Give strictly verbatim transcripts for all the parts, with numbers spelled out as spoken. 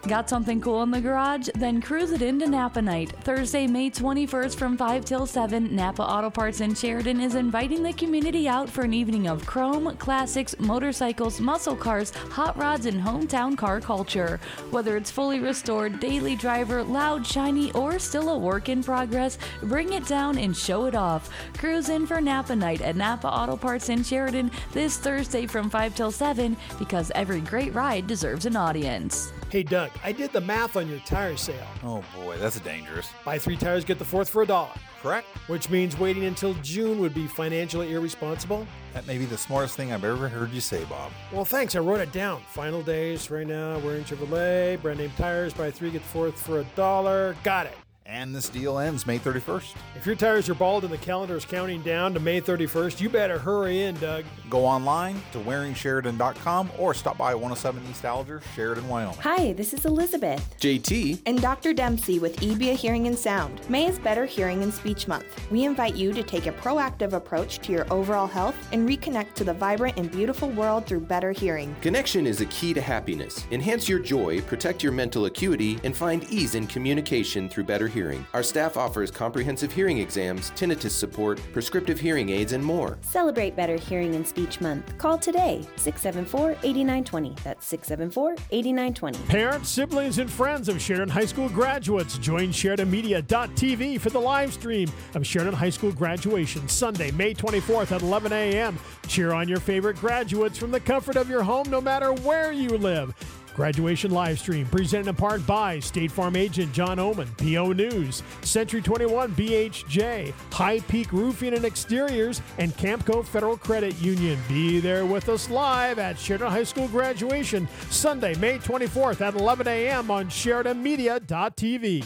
Got something cool in the garage? Then cruise it into Napa Night. Thursday, May twenty-first from five till seven, Napa Auto Parts in Sheridan is inviting the community out for an evening of chrome, classics, motorcycles, muscle cars, hot rods, and hometown car culture. Whether it's fully restored, daily driver, loud, shiny, or still a work in progress, bring it down and show it off. Cruise in for Napa Night at Napa Auto Parts in Sheridan this Thursday from five till seven, because every great ride deserves an audience. Hey Doug, I did the math on your tire sale. Oh boy, that's dangerous. Buy three tires, get the fourth for a dollar. Correct. Which means waiting until June would be financially irresponsible? That may be the smartest thing I've ever heard you say, Bob. Well, thanks. I wrote it down. Final days right now. We're in Chevrolet. Brand name tires. Buy three, get the fourth for a dollar. Got it. And this deal ends May thirty-first. If your tires are bald and the calendar is counting down to May thirty-first, you better hurry in, Doug. Go online to wearing sheridan dot com or stop by one oh seven East Alger, Sheridan, Wyoming. Hi, this is Elizabeth. J T. And Doctor Dempsey with E B A Hearing and Sound. May is Better Hearing and Speech Month. We invite you to take a proactive approach to your overall health and reconnect to the vibrant and beautiful world through better hearing. Connection is a key to happiness. Enhance your joy, protect your mental acuity, and find ease in communication through better hearing. Our staff offers comprehensive hearing exams, tinnitus support, prescriptive hearing aids, and more. Celebrate Better Hearing and Speech Month. Call today, six seven four, eight nine two zero. That's six seven four, eight nine two zero. Parents, siblings, and friends of Sheridan High School graduates, join Sheridan Media dot T V for the live stream of Sheridan High School graduation, Sunday, May twenty-fourth at eleven a.m. Cheer on your favorite graduates from the comfort of your home, no matter where you live. Graduation live stream presented in part by State Farm agent John Oman, P O News, Century twenty-one B H J, High Peak Roofing and Exteriors, and Campco Federal Credit Union. Be there with us live at Sheridan High School graduation, Sunday, May twenty-fourth at eleven a.m. on Sheridan Media dot T V.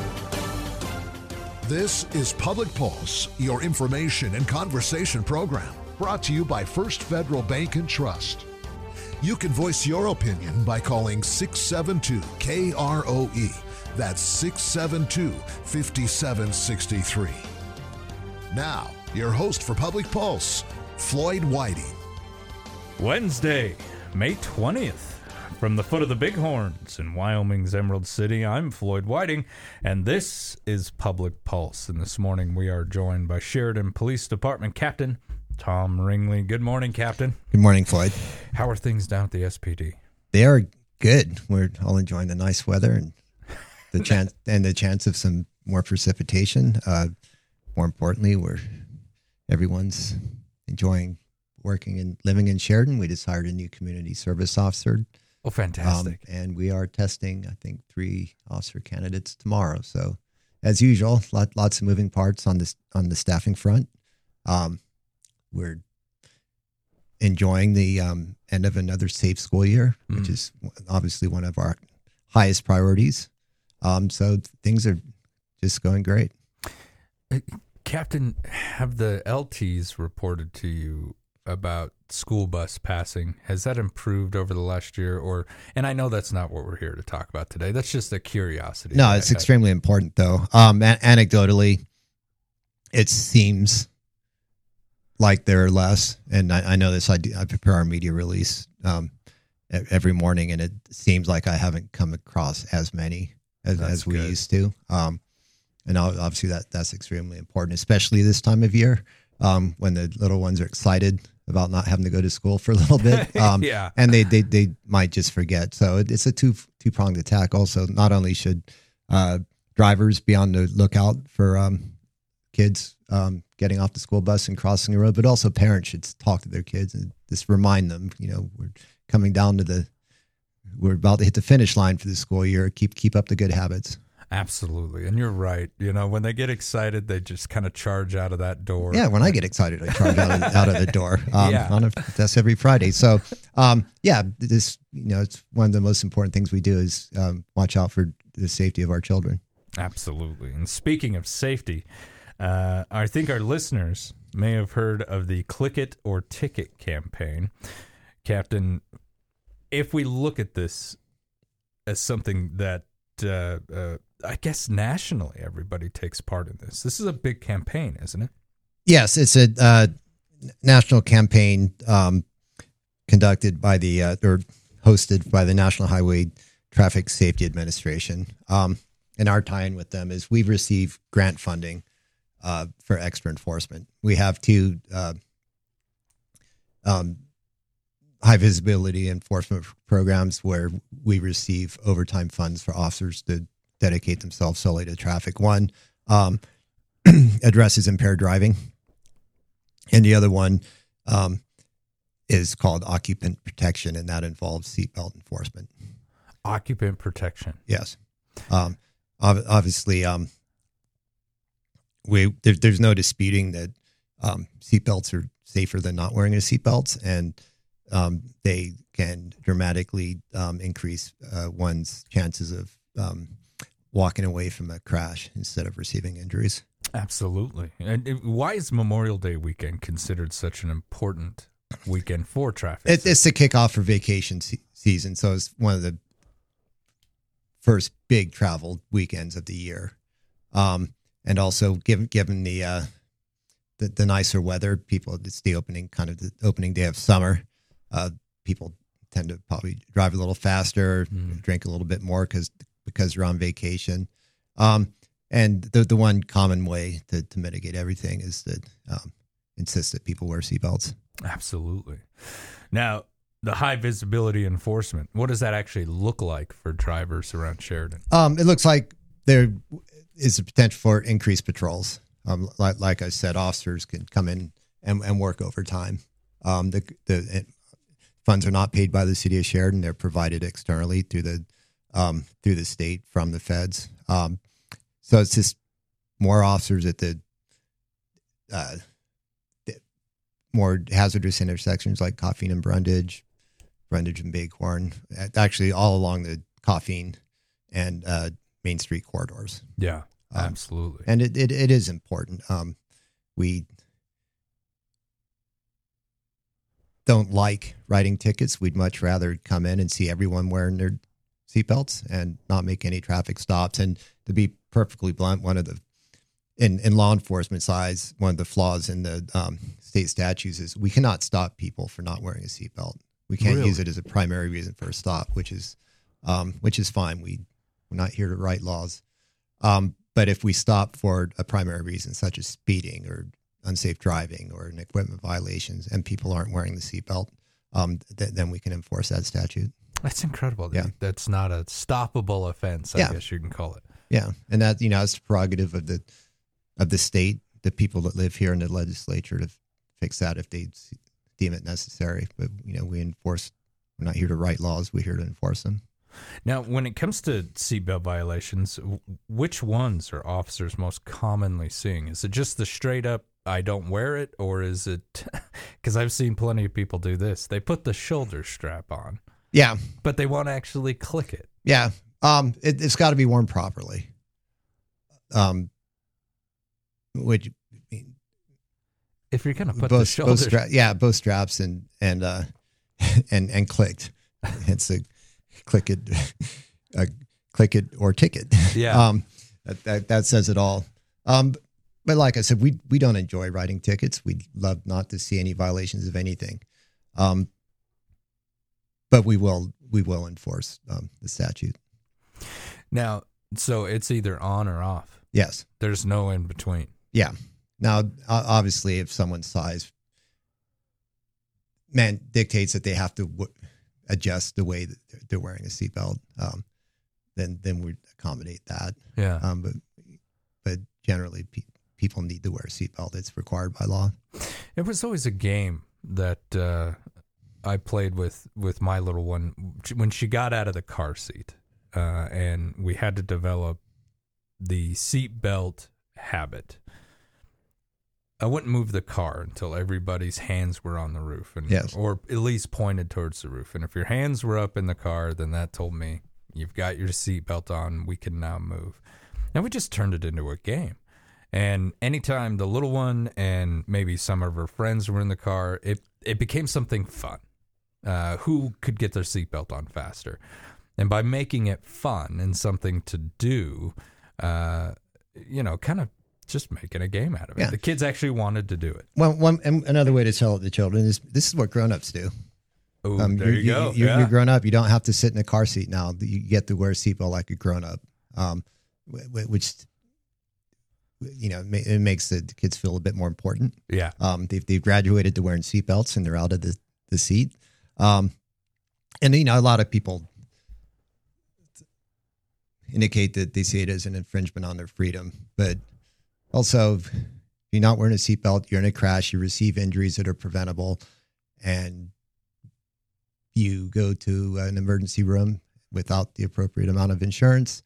This is Public Pulse, your information and conversation program, brought to you by First Federal Bank and Trust. You can voice your opinion by calling six seven two K R O E. That's six seven two, five seven six three. Now, your host for Public Pulse, Floyd Whiting. Wednesday, May twentieth. From the foot of the Bighorns in Wyoming's Emerald City, I'm Floyd Whiting, and this is Public Pulse. And this morning we are joined by Sheridan Police Department Captain Tom Ringley. Good morning, Captain. Good morning, Floyd. How are things down at the S P D? They are good. We're all enjoying the nice weather and the chance and the chance of some more precipitation. Uh, more importantly, we're everyone's enjoying working and living in Sheridan. We just hired a new community service officer. Oh, fantastic! Um, and we are testing, I think, three officer candidates tomorrow. So, as usual, lot, lots of moving parts on this on the staffing front. Um, We're enjoying the um, end of another safe school year, which mm. is obviously one of our highest priorities. Um, so things are just going great. Uh, Captain, have the L Ts reported to you about school bus passing? Has that improved over the last year? Or, and I know that's not what we're here to talk about today. That's just a curiosity. No, it's extremely important, though. Um, an- anecdotally, it seems like there are less, and I, I know this. I, do, I prepare our media release um, every morning, and it seems like I haven't come across as many as, as we good. used to. Um, and obviously, that that's extremely important, especially this time of year um, when the little ones are excited about not having to go to school for a little bit. Um, yeah, and they, they they might just forget. So it, it's a two two pronged attack. Also, not only should uh, drivers be on the lookout for um, kids um, getting off the school bus and crossing the road, but also parents should talk to their kids and just remind them, you know, we're coming down to the, we're about to hit the finish line for the school year. Keep, keep up the good habits. Absolutely. And you're right. You know, when they get excited, they just kind of charge out of that door. Yeah. When I get excited, I charge out of, out of the door. Um, yeah. on a, that's every Friday. So, um, yeah, this, you know, it's one of the most important things we do is um, watch out for the safety of our children. Absolutely. And speaking of safety, Uh, I think our listeners may have heard of the Click It or Ticket campaign. Captain, if we look at this as something that uh, uh, I guess nationally everybody takes part in this, this is a big campaign, isn't it? Yes, it's a uh, national campaign um, conducted by the uh, or hosted by the National Highway Traffic Safety Administration. Um, and our tie-in with them is we've received grant funding uh, for extra enforcement. We have two uh, um, high visibility enforcement programs where we receive overtime funds for officers to dedicate themselves solely to traffic. One um, addresses impaired driving, and the other one um, is called occupant protection, and that involves seatbelt enforcement. Occupant protection. Yes. Um, ob- obviously, um, we there, there's no disputing that um, seatbelts are safer than not wearing a seatbelt, and um, they can dramatically um, increase uh, one's chances of um, walking away from a crash instead of receiving injuries. Absolutely. And it, why is Memorial Day weekend considered such an important weekend for traffic? It, it's the kickoff for vacation se- season, so it's one of the first big travel weekends of the year. Um, and also given, given the, uh, the, the nicer weather, people, it's the opening kind of the opening day of summer. Uh, people tend to probably drive a little faster, mm. drink a little bit more because, because you're on vacation. Um, and the, the one common way to, to mitigate everything is to, um, insist that people wear seatbelts. Absolutely. Now, the high visibility enforcement, what does that actually look like for drivers around Sheridan? Um, it looks like there is a potential for increased patrols. Um, like, like I said, officers can come in and, and work overtime. Um, the, the funds are not paid by the city of Sheridan. They're provided externally through the, um, through the state from the feds. Um, so it's just more officers at the, uh, the more hazardous intersections like Coffeen and Brundage, Brundage and Bighorn, actually all along the Coffeen and uh, Main Street corridors. Yeah, um, absolutely. And it, it, it is important. Um, we don't like writing tickets. We'd much rather come in and see everyone wearing their seatbelts and not make any traffic stops. And to be perfectly blunt, one of the, in, in law enforcement size, one of the flaws in the um, state statutes is we cannot stop people for not wearing a seatbelt. We can't really? use it as a primary reason for a stop, which is, um, which is fine. We we're not here to write laws, um, but if we stop for a primary reason, such as speeding or unsafe driving or an equipment violations, and people aren't wearing the seatbelt, um, th- then we can enforce that statute. That's incredible. Yeah, that's not a stoppable offense. I yeah. guess you can call it. Yeah, and that you know it's the prerogative of the of the state, the people that live here in the legislature to fix that if they deem it necessary. But you know, we enforce. We're not here to write laws. We're here to enforce them. Now, when it comes to seatbelt violations, which ones are officers most commonly seeing? Is it just the straight up I don't wear it, or is it because I've seen plenty of people do this? They put the shoulder strap on. Yeah, but they won't actually click it. Yeah, um, it, it's got to be worn properly. Um, which. If you're gonna put both, the shoulders, both stra- yeah, both straps and and uh, and and clicked. It's a click it, uh, click it or ticket. Yeah, um, that, that that says it all. Um, but like I said, we we don't enjoy writing tickets. We'd love not to see any violations of anything. Um, but we will we will enforce um, the statute. Now, so it's either on or off. Yes, there's no in between. Yeah. Now, obviously, if someone's size man dictates that they have to w- adjust the way that they're wearing a seatbelt, um, then then we accommodate that. Yeah. Um, but but generally, pe- people need to wear a seatbelt. It's required by law. It was always a game that uh, I played with with my little one when she got out of the car seat, uh, and we had to develop the seatbelt habit. I wouldn't move the car until everybody's hands were on the roof, and yes. or at least pointed towards the roof. And if your hands were up in the car, then that told me you've got your seatbelt on. We can now move. And we just turned it into a game. And anytime the little one and maybe some of her friends were in the car, it it became something fun. Uh, who could get their seatbelt on faster? And by making it fun and something to do, uh, you know, kind of. Just making a game out of it. Yeah. The kids actually wanted to do it. Well, one and another way to tell the children is this is what grown-ups do. Oh, Um, there you're, you go. You're, yeah. you're grown up. You don't have to sit in a car seat now. You get to wear a seatbelt like a grown up, um, which, you know, it makes the kids feel a bit more important. Yeah. Um, they've, they've graduated to wearing seatbelts and they're out of the, the seat. Um, and, you know, a lot of people indicate that they see it as an infringement on their freedom. But also, if you're not wearing a seatbelt, you're in a crash, you receive injuries that are preventable, and you go to an emergency room without the appropriate amount of insurance,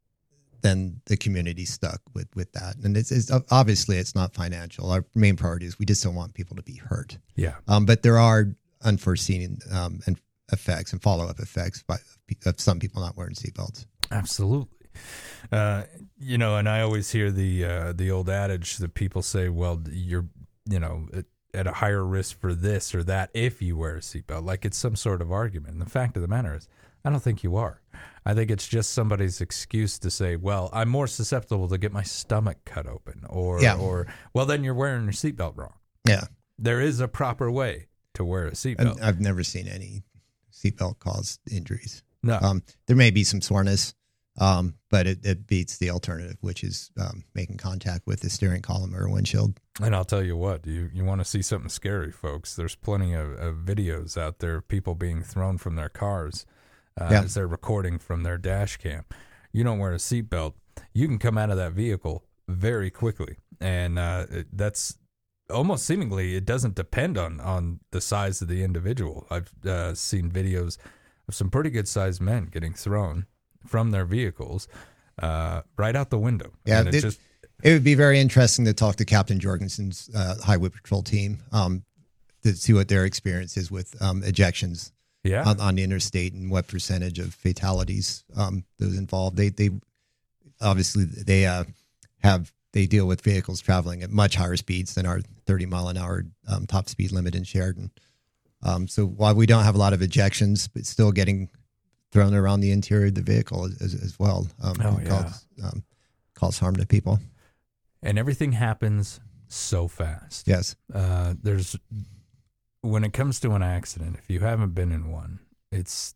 then the community's stuck with, with that. And it's, it's obviously it's not financial. Our main priority is we just don't want people to be hurt. Yeah. Um, but there are unforeseen um, and effects and follow-up effects by, of some people not wearing seatbelts. Absolutely. Uh, you know, and I always hear the uh, the old adage that people say, well, you're, you know, at, at a higher risk for this or that if you wear a seatbelt, like it's some sort of argument. And the fact of the matter is, I don't think you are. I think it's just somebody's excuse to say, well, I'm more susceptible to get my stomach cut open, or, yeah. or well, then you're wearing your seatbelt wrong. Yeah. There is a proper way to wear a seatbelt. I've never seen any seatbelt cause injuries. No. Um, there may be some soreness, um, but it, it beats the alternative, which is um, making contact with the steering column or windshield. And I'll tell you what, you, you want to see something scary, folks. There's plenty of, of videos out there of people being thrown from their cars uh, yeah. as they're recording from their dash cam. You don't wear a seatbelt, you can come out of that vehicle very quickly. And uh, it, that's almost seemingly, it doesn't depend on, on the size of the individual. I've uh, seen videos of some pretty good-sized men getting thrown from their vehicles uh, right out the window. Yeah, and it, it, just, it would be very interesting to talk to Captain Jorgensen's uh, Highway Patrol team um, to see what their experience is with um, ejections yeah. on, on the interstate and what percentage of fatalities um, those involved. They they obviously they uh, have they deal with vehicles traveling at much higher speeds than our thirty mile an hour um, top speed limit in Sheridan. Um, so while we don't have a lot of ejections, but still getting thrown around the interior of the vehicle as, as well um, oh, yeah. cause, um, cause harm to people. And everything happens so fast. Yes. Uh, there's when it comes to an accident, if you haven't been in one, it's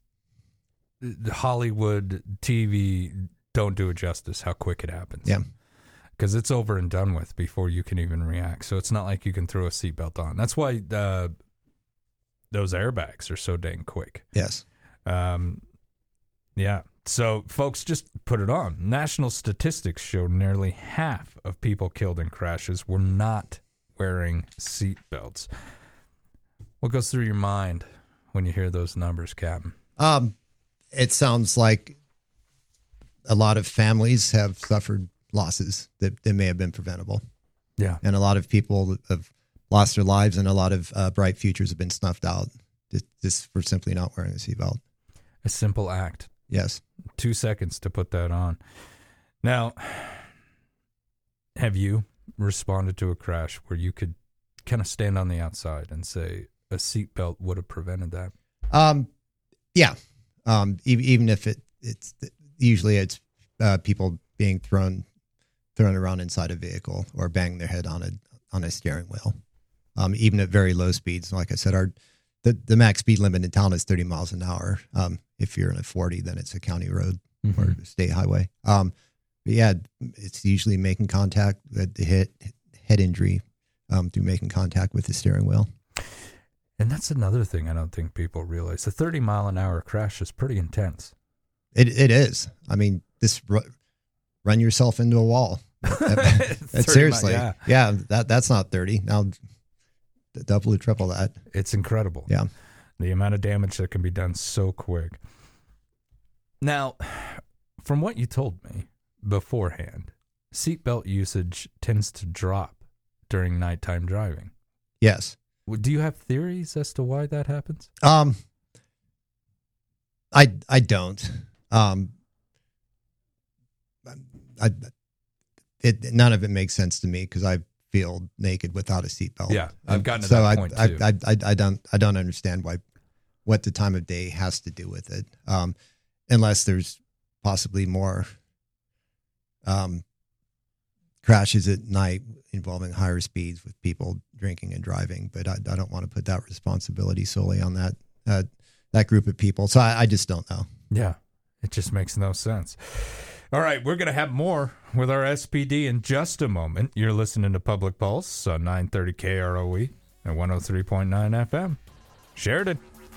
Hollywood T V don't do it justice how quick it happens. Yeah. Because it's over and done with before you can even react. So it's not like you can throw a seatbelt on. That's why uh, those airbags are so dang quick. Yes. Um, yeah. So, folks, just put it on. National statistics show nearly half of people killed in crashes were not wearing seatbelts. What goes through your mind when you hear those numbers, Captain? Um, it sounds like a lot of families have suffered losses that, that may have been preventable. Yeah. And a lot of people have lost their lives, and a lot of uh, bright futures have been snuffed out just, just for simply not wearing a seatbelt. A simple act. Yes. Two seconds to put that on. Now, have you responded to a crash where you could kind of stand on the outside and say a seatbelt would have prevented that? Um, yeah. Um, e- even if it, it's usually it's uh, people being thrown thrown around inside a vehicle or banging their head on a on a steering wheel. Um, even at very low speeds, like I said, our the, the max speed limit in town is thirty miles an hour. Um, if you're in a forty, then it's a county road mm-hmm. or a state highway. Um, but yeah, it's usually making contact, the hit, head injury um, through making contact with the steering wheel. And that's another thing I don't think people realize. The thirty mile an hour crash is pretty intense. It It is. I mean, this run yourself into a wall. That, seriously. Yeah. yeah, that that's not thirty. Now double or triple that. It's incredible. Yeah. The amount of damage that can be done so quick. Now, from what you told me beforehand, seatbelt usage tends to drop during nighttime driving. Yes. Do you have theories as to why that happens? Um, I I don't. Um, I it none of it makes sense to me because I feel naked without a seatbelt. Yeah, I've gotten to so that I, point I, too. I, I, I don't I don't understand why what the time of day has to do with it, um, unless there's possibly more um, crashes at night involving higher speeds with people drinking and driving. But I, I don't want to put that responsibility solely on that uh, that group of people. So I, I just don't know. Yeah, it just makes no sense. All right, we're going to have more with our S P D in just a moment. You're listening to Public Pulse on nine thirty K R O E and one oh three point nine F M. Sheridan.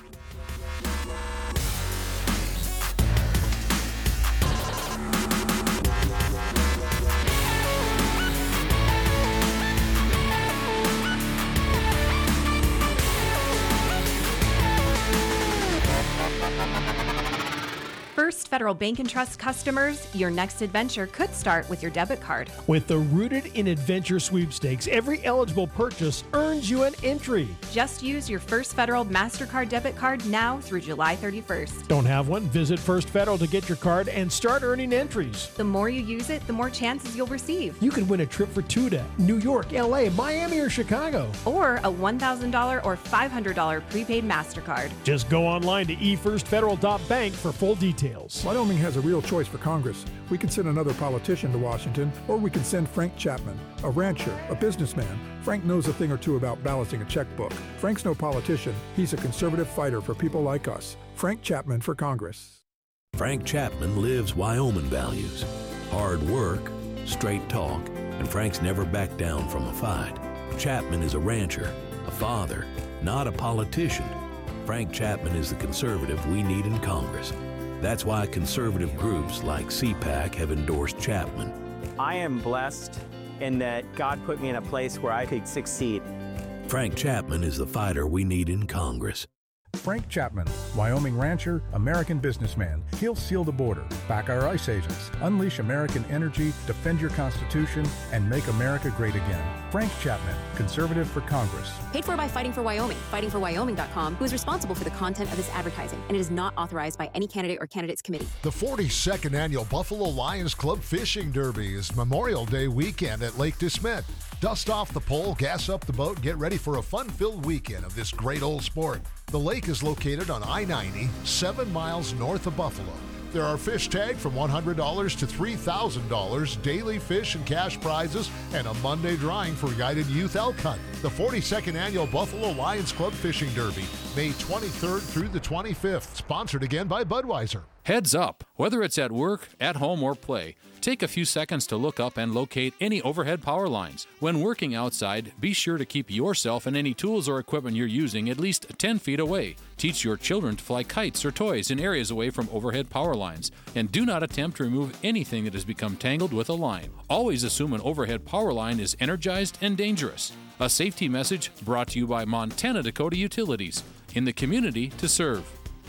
First Federal Bank and Trust customers, your next adventure could start with your debit card. With the Rooted in Adventure sweepstakes, every eligible purchase earns you an entry. Just use your First Federal MasterCard debit card now through July thirty-first. Don't have one? Visit First Federal to get your card and start earning entries. The more you use it, the more chances you'll receive. You could win a trip for two to New York, L A, Miami, or Chicago. Or a one thousand dollars or five hundred dollars prepaid MasterCard. Just go online to e first federal dot bank for full details. Wyoming has a real choice for Congress. We can send another politician to Washington, or we can send Frank Chapman, a rancher, a businessman. Frank knows a thing or two about balancing a checkbook. Frank's no politician. He's a conservative fighter for people like us. Frank Chapman for Congress. Frank Chapman lives Wyoming values. Hard work, straight talk, and Frank's never backed down from a fight. Chapman is a rancher, a father, not a politician. Frank Chapman is the conservative we need in Congress. That's why conservative groups like C PAC have endorsed Chapman. I am blessed in that God put me in a place where I could succeed. Frank Chapman is the fighter we need in Congress. Frank Chapman, Wyoming rancher, American businessman. He'll seal the border, back our ICE agents, unleash American energy, defend your Constitution, and make America great again. Frank Chapman, conservative for Congress. Paid for by Fighting for Wyoming, fighting for wyoming dot com, who is responsible for the content of this advertising, and it is not authorized by any candidate or candidates committee. The forty-second Annual Buffalo Lions Club Fishing Derby is Memorial Day weekend at Lake DeSmet. Dust off the pole, gas up the boat, get ready for a fun-filled weekend of this great old sport. The lake is located on I ninety, seven miles north of Buffalo. There are fish tagged from one hundred dollars to three thousand dollars, daily fish and cash prizes, and a Monday drawing for guided youth elk hunt. The forty-second Annual Buffalo Lions Club Fishing Derby, May twenty-third through the twenty-fifth, sponsored again by Budweiser. Heads up! Whether it's at work, at home, or play, take a few seconds to look up and locate any overhead power lines. When working outside, be sure to keep yourself and any tools or equipment you're using at least ten feet away. Teach your children to fly kites or toys in areas away from overhead power lines. And do not attempt to remove anything that has become tangled with a line. Always assume an overhead power line is energized and dangerous. A safety message brought to you by Montana Dakota Utilities. In the community to serve.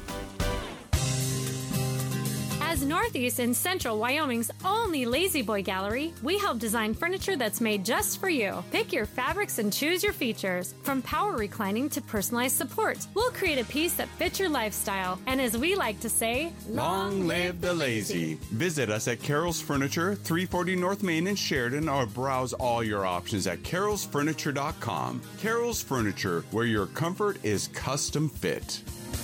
As Northeast and Central Wyoming's only Lazy Boy gallery, we help design furniture that's made just for you. Pick your fabrics and choose your features. From power reclining to personalized support, we'll create a piece that fits your lifestyle. And as we like to say, long live the lazy. Visit us at Carol's Furniture, three forty North Main in Sheridan, or browse all your options at carols furniture dot com. Carol's Furniture, where your comfort is custom fit.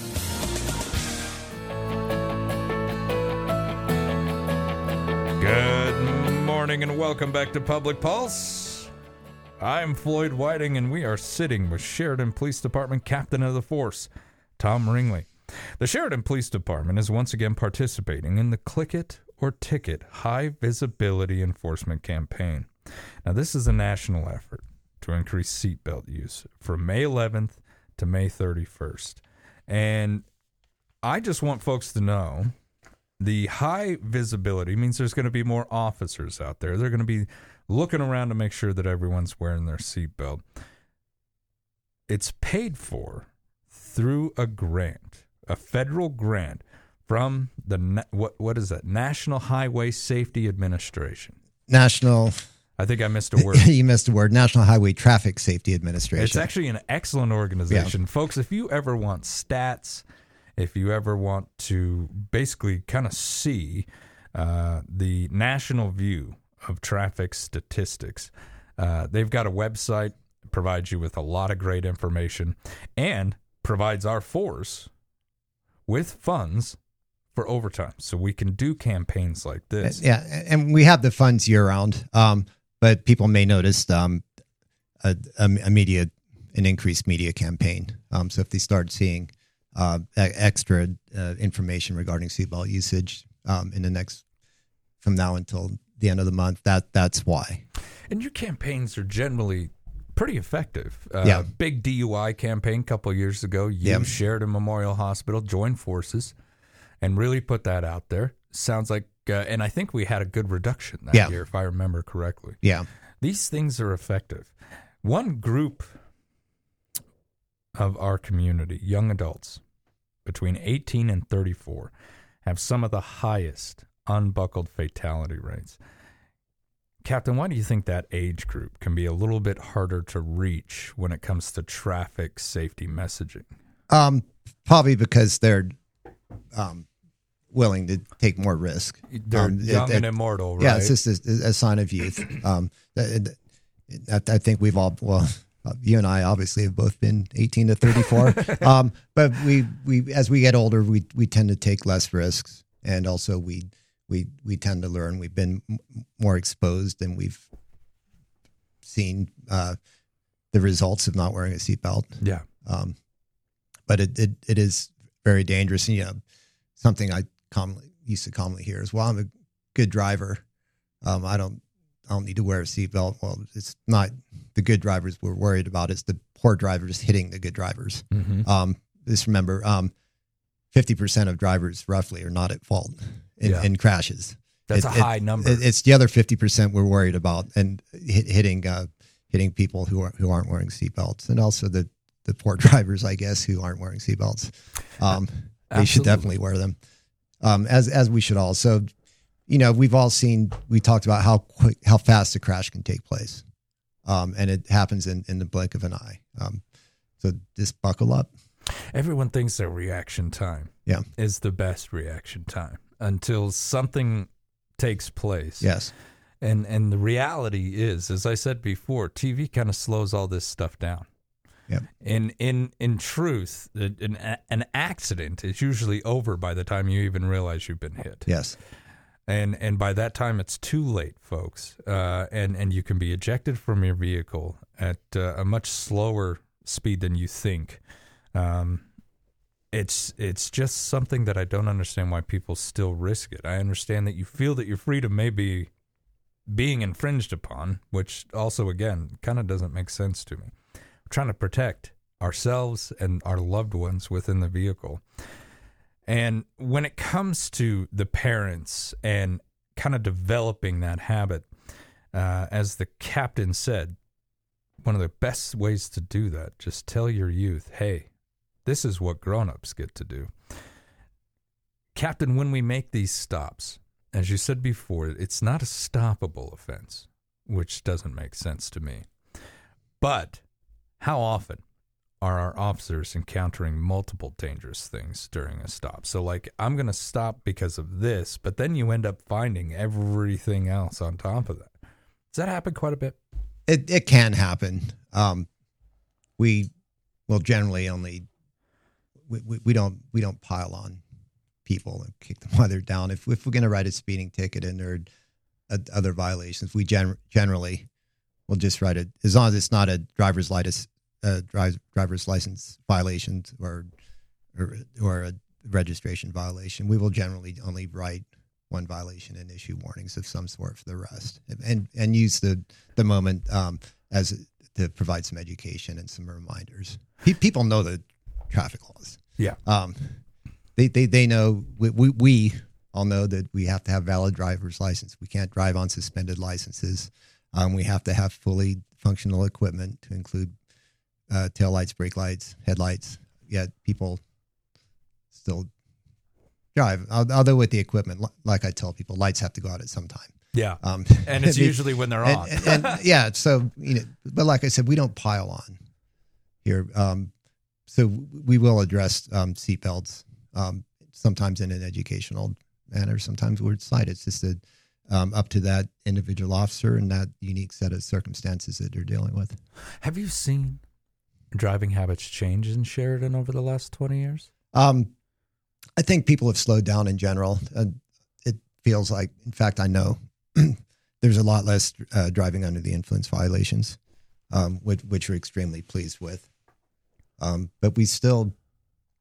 Good morning and welcome back to Public Pulse. I'm Floyd Whiting and we are sitting with Sheridan Police Department Captain of the Force, Tom Ringley. The Sheridan Police Department is once again participating in the Click It or Ticket High Visibility Enforcement Campaign. Now, this is a national effort to increase seatbelt use from May eleventh to May thirty-first. And I just want folks to know the high visibility means there's going to be more officers out there. They're going to be looking around to make sure that everyone's wearing their seatbelt. It's paid for through a grant, a federal grant from the, what what is that? National Highway Safety Administration. National. I think I missed a word. You missed a word. National Highway Traffic Safety Administration. It's actually an excellent organization. Yeah. Folks, if you ever want stats, if you ever want to basically kind of see uh, the national view of traffic statistics, uh, they've got a website, provides you with a lot of great information, and provides our force with funds for overtime so we can do campaigns like this. Yeah, and we have the funds year-round, um, but people may notice um, a, a, a media, an increased media campaign. Um, so if they start seeing uh, e- extra uh, information regarding seatbelt usage um, in the next from now until the end of the month. That that's why. And your campaigns are generally pretty effective. Uh, Yeah. Big D U I campaign a couple of years ago. You, Yeah. Sheridan Memorial Hospital, joined forces and really put that out there. Sounds like, uh, and I think we had a good reduction that Yeah. year, if I remember correctly. Yeah. These things are effective. One group of our community, young adults between eighteen and thirty-four, have some of the highest unbuckled fatality rates. Captain, why do you think that age group can be a little bit harder to reach when it comes to traffic safety messaging? Um, probably because they're um, willing to take more risk. They're um, young it- and it- immortal, right? Yeah, it's just a, a sign of youth. Um, it- it- I, I think we've all, well, you and I obviously have both been eighteen to thirty-four. um, but we, we, as we get older, we, we tend to take less risks. And also we, we, we tend to learn. We've been m- more exposed and we've seen uh, the results of not wearing a seatbelt. Yeah. Um, but it, it, it is very dangerous. And, you know, something I commonly used to commonly hear is, well, I'm a good driver. Um, I don't, I don't need to wear a seatbelt. Well, it's not the good drivers we're worried about. It's the poor drivers hitting the good drivers. Mhm. Um, just remember, um, fifty percent of drivers roughly are not at fault in, Yeah. in crashes. That's a high number. it- it's the other fifty percent we're worried about and hit, hitting, uh, hitting people who are, who aren't wearing seatbelts, and also the, the poor drivers, I guess, who aren't wearing seatbelts. Um, they should Absolutely. definitely wear them. Um, as, as we should all. So, you know, we've all seen, we talked about how quick, how fast a crash can take place. Um, and it happens in, in the blink of an eye. Um, so just buckle up. Everyone thinks their reaction time Yeah. is the best reaction time until something takes place. Yes. And and the reality is, as I said before, T V kind of slows all this stuff down. Yep. In in in truth, an an accident is usually over by the time you even realize you've been hit. Yes. And and by that time, it's too late, folks. Uh, and and you can be ejected from your vehicle at uh, a much slower speed than you think. Um, it's it's just something that I don't understand why people still risk it. I understand that you feel that your freedom may be being infringed upon, which also, again, kind of doesn't make sense to me. We're trying to protect ourselves and our loved ones within the vehicle. And when it comes to the parents and kind of developing that habit, uh, as the captain said, one of the best ways to do that, just tell your youth, hey, this is what grown-ups get to do. Captain, when we make these stops, as you said before, it's not a stoppable offense, which doesn't make sense to me. But how often are our officers encountering multiple dangerous things during a stop? So, like, I'm going to stop because of this, but then you end up finding everything else on top of that. Does that happen quite a bit? It it can happen. Um, we will generally only we, we, we don't we don't pile on people and kick them while they're down. If if we're going to write a speeding ticket and there are uh, other violations, we gen- generally will just write it as long as it's not a driver's license uh, drive, driver's license violation or, or or a registration violation. We will generally only write one violation and issue warnings of some sort for the rest, and and use the the moment um, as to provide some education and some reminders. Pe- people know the traffic laws. Yeah. Um, they they they know we, we we all know that we have to have valid driver's license. We can't drive on suspended licenses. Um, we have to have fully functional equipment to include uh, tail lights, brake lights, headlights. Yet people still drive, although with the equipment, like I tell people, lights have to go out at some time. Yeah. Um, and it's usually when they're and, on. and, and, yeah. So, you know, but like I said, we don't pile on here. Um, so we will address um, seatbelts um, sometimes in an educational manner. Sometimes we're cited. It's just a, um, up to that individual officer and that unique set of circumstances that they're dealing with. Have you seen driving habits change in Sheridan over the last twenty years? Um, I think people have slowed down in general. Uh, it feels like, in fact, I know there's a lot less uh, driving under the influence violations, um, which, which we're extremely pleased with. Um, but we still,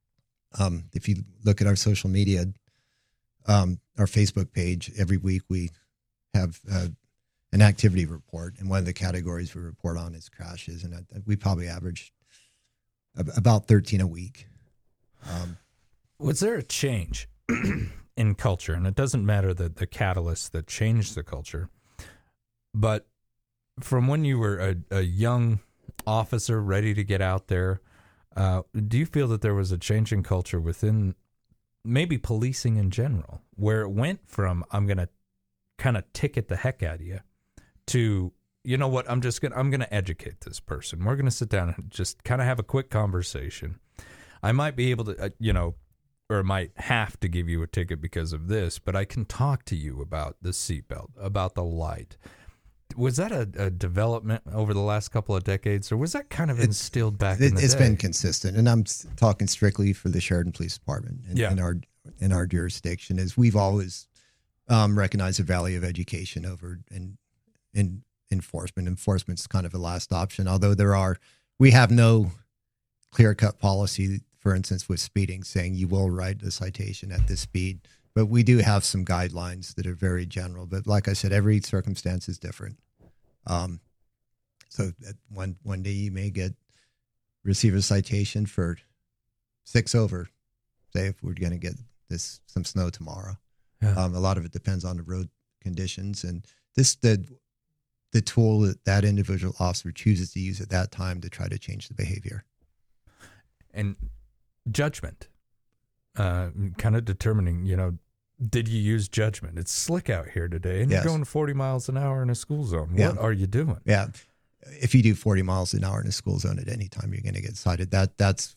Um, if you look at our social media, um, our Facebook page, every week we have uh, an activity report, and one of the categories we report on is crashes, and we probably average about thirteen a week. Um, Was there a change in culture? And it doesn't matter the, the catalyst that changed the culture, but from when you were a, a young officer ready to get out there, uh, do you feel that there was a change in culture within maybe policing in general, where it went from, I'm going to kind of ticket the heck out of you, to, you know what, I'm just going to, I'm going to educate this person. We're going to sit down and just kind of have a quick conversation. I might be able to, uh, you know, or might have to give you a ticket because of this, but I can talk to you about the seatbelt, about the light. Was that a, a development over the last couple of decades, or was that kind of instilled back it, in the it's day? It's been consistent, and I'm talking strictly for the Sheridan Police Department in, yeah. in our in our jurisdiction. Is we've always um, recognized the value of education over in in enforcement. Enforcement's kind of a last option, although there are we have no clear cut policy. For instance, with speeding, saying you will write a citation at this speed. But we do have some guidelines that are very general. But like I said, every circumstance is different. Um, so that one one day you may get receive a citation for six over. Say if we're going to get this some snow tomorrow. Yeah. Um, a lot of it depends on the road conditions, and this the the tool that that individual officer chooses to use at that time to try to change the behavior. And judgment, uh, kind of determining, you know, did you use judgment? It's slick out here today, and yes. you're going forty miles an hour in a school zone. Yeah. What are you doing? Yeah. If you do forty miles an hour in a school zone at any time, you're going to get cited. That that's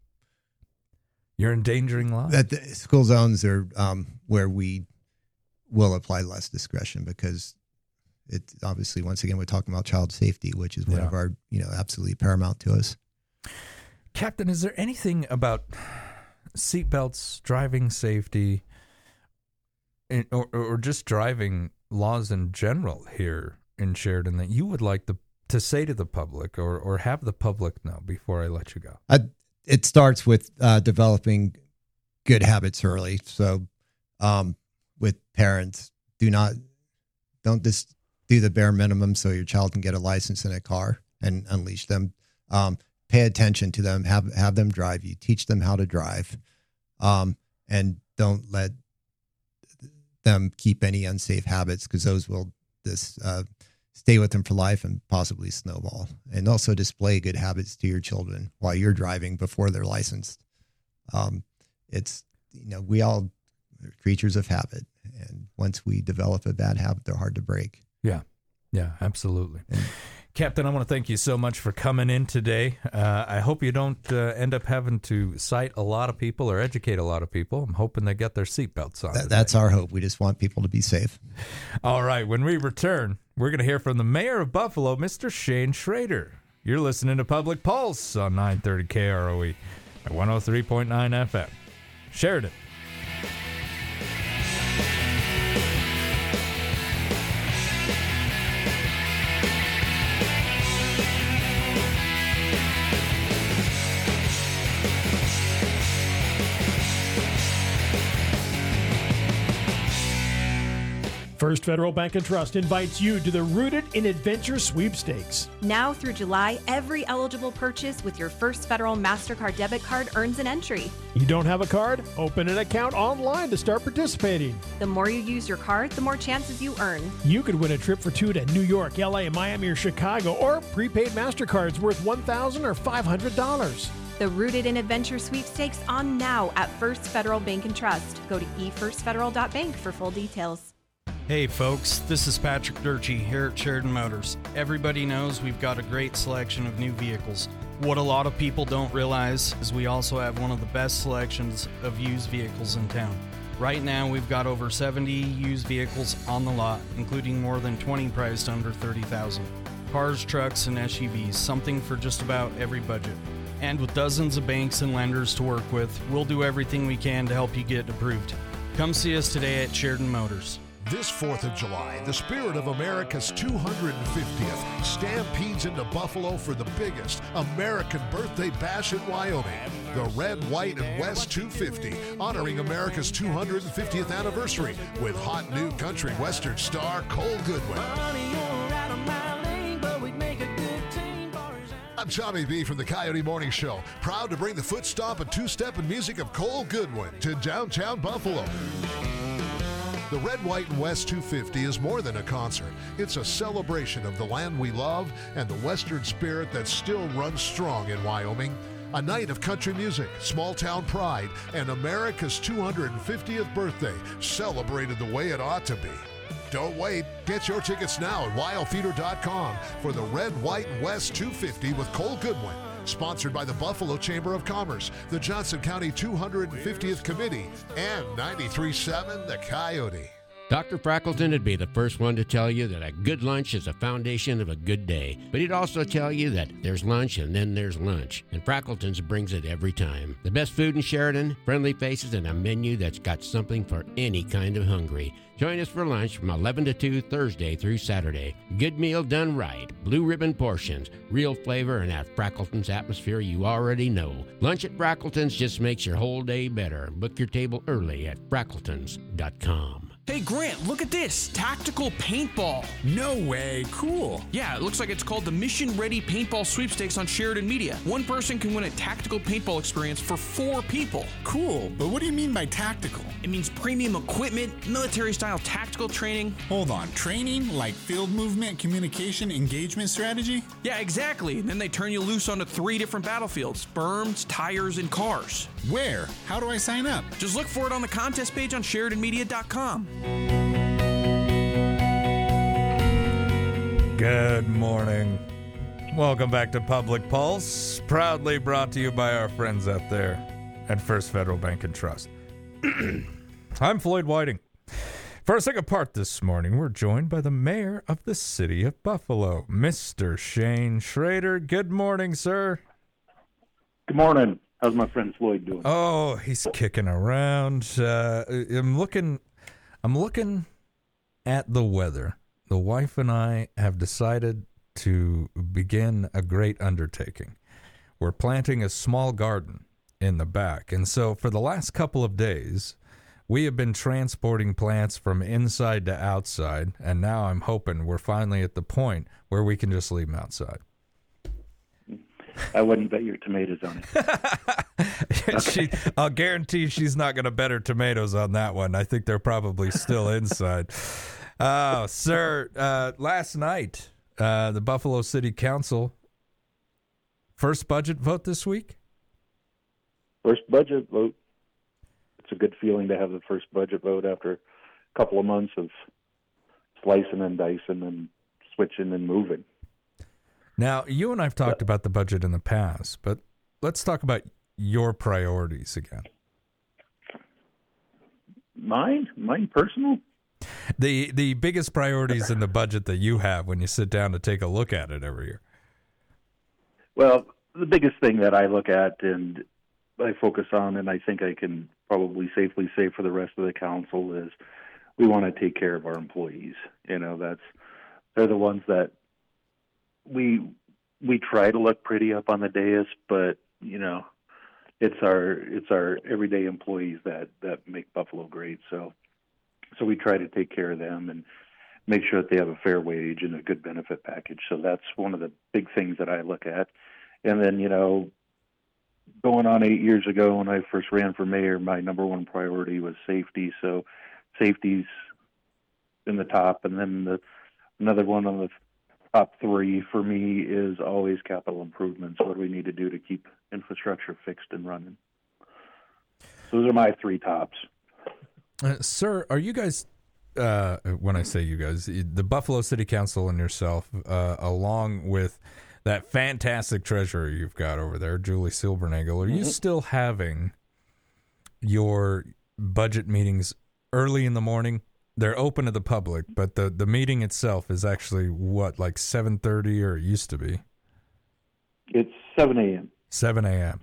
you're endangering lives. That the school zones are um, where we will apply less discretion, because it obviously, once again, we're talking about child safety, which is one yeah. of our, you know, absolutely paramount to us. Captain, is there anything about seatbelts, driving safety, or, or just driving laws in general here in Sheridan that you would like the, to say to the public, or, or have the public know before I let you go? I, it starts with uh, developing good habits early. So um, with parents, do not, don't just do the bare minimum so your child can get a license in a car and unleash them. Um, pay attention to them, have, have them drive you, teach them how to drive, um, and don't let them keep any unsafe habits, because those will this uh, stay with them for life and possibly snowball. And also display good habits to your children while you're driving before they're licensed. Um, it's, you know, we all are creatures of habit, and once we develop a bad habit, they're hard to break. Yeah, yeah, absolutely. And, Captain, I want to thank you so much for coming in today. Uh, I hope you don't uh, end up having to cite a lot of people or educate a lot of people. I'm hoping they get their seatbelts on. That, that's our hope. We just want people to be safe. All right. When we return, we're going to hear from the mayor of Buffalo, Mister Shane Schrader. You're listening to Public Pulse on nine thirty K R O E at one oh three point nine F M. Sheridan. First Federal Bank and Trust invites you to the Rooted in Adventure Sweepstakes. Now through July, every eligible purchase with your First Federal MasterCard debit card earns an entry. You don't have a card? Open an account online to start participating. The more you use your card, the more chances you earn. You could win a trip for two to New York, L A, Miami, or Chicago, or prepaid MasterCards worth one thousand dollars or five hundred dollars. The Rooted in Adventure Sweepstakes on now at First Federal Bank and Trust. Go to e first federal dot bank for full details. Hey folks, this is Patrick Durchie here at Sheridan Motors. Everybody knows we've got a great selection of new vehicles. What a lot of people don't realize is we also have one of the best selections of used vehicles in town. Right now we've got over seventy used vehicles on the lot, including more than twenty priced under thirty thousand dollars. Cars, trucks, and S U Vs, something for just about every budget. And with dozens of banks and lenders to work with, we'll do everything we can to help you get approved. Come see us today at Sheridan Motors. This fourth of July, the spirit of America's two hundred fiftieth stampedes into Buffalo for the biggest American birthday bash in Wyoming. The Red, White, and West two fifty, honoring America's two hundred fiftieth anniversary with hot new country western star Cole Goodwin. I'm Tommy B from the Coyote Morning Show, proud to bring the foot stomp and two-step and music of Cole Goodwin to downtown Buffalo. The Red, White, and West two fifty is more than a concert. It's a celebration of the land we love and the Western spirit that still runs strong in Wyoming. A night of country music, small-town pride, and America's two hundred fiftieth birthday celebrated the way it ought to be. Don't wait. Get your tickets now at wild theater dot com for the Red, White, and West two fifty with Cole Goodwin. Sponsored by the Buffalo Chamber of Commerce, the Johnson County two hundred fiftieth Committee, and ninety-three point seven The Coyote. Doctor Frackleton would be the first one to tell you that a good lunch is the foundation of a good day. But he'd also tell you that there's lunch and then there's lunch. And Frackleton's brings it every time. The best food in Sheridan, friendly faces, and a menu that's got something for any kind of hungry. Join us for lunch from eleven to two Thursday through Saturday. Good meal done right. Blue ribbon portions. Real flavor and that Frackleton's atmosphere you already know. Lunch at Frackleton's just makes your whole day better. Book your table early at frackletons dot com. Hey, Grant, look at this. Tactical paintball. No way. Cool. Yeah, it looks like it's called the Mission Ready Paintball Sweepstakes on Sheridan Media. One person can win a tactical paintball experience for four people. Cool, but what do you mean by tactical? It means premium equipment, military-style tactical training. Hold on, training like field movement, communication, engagement strategy? Yeah, exactly. And then they turn you loose onto three different battlefields, berms, tires, and cars. Where? How do I sign up? Just look for it on the contest page on sheridan media dot com. Good morning. Welcome back to Public Pulse, proudly brought to you by our friends out there at First Federal Bank and Trust. I'm Floyd Whiting. For our second part this morning, we're joined by the mayor of the city of Buffalo, Mister Shane Schrader. Good morning, sir. Good morning. How's my friend Floyd doing? Oh, he's kicking around. Uh, I'm looking... I'm looking at the weather. The wife and I have decided to begin a great undertaking. We're planting a small garden in the back. And so for the last couple of days, we have been transporting plants from inside to outside. And now I'm hoping we're finally at the point where we can just leave them outside. I wouldn't bet your tomatoes on it. she, I'll guarantee she's not going to bet her tomatoes on that one. I think they're probably still inside. Uh, sir, uh, last night, uh, the Buffalo City Council, first budget vote this week? First budget vote. It's a good feeling to have the first budget vote after a couple of months of slicing and dicing and switching and moving. Now, you and I have talked about the budget in the past, but let's talk about your priorities again. Mine? Mine personal? The the biggest priorities in the budget that you have when you sit down to take a look at it every year. Well, the biggest thing that I look at and I focus on, and I think I can probably safely say for the rest of the council, is we want to take care of our employees. You know, that's they're the ones that we we try to look pretty up on the dais, but you know, it's our it's our everyday employees that, that make Buffalo great. So so we try to take care of them and make sure that they have a fair wage and a good benefit package. So that's one of the big things that I look at. And then, you know, going on eight years ago when I first ran for mayor, my number one priority was safety. So safety's in the top, and then the another one on the top three for me is always capital improvements. What do we need to do to keep infrastructure fixed and running? So those are my three tops. Uh, sir, are you guys, uh, when I say you guys, the Buffalo City Council and yourself, uh, along with that fantastic treasurer you've got over there, Julie Silbernagel, are mm-hmm. you still having your budget meetings early in the morning? They're open to the public, but the, the meeting itself is actually, what, like seven thirty, or it used to be? It's seven a.m. seven a.m.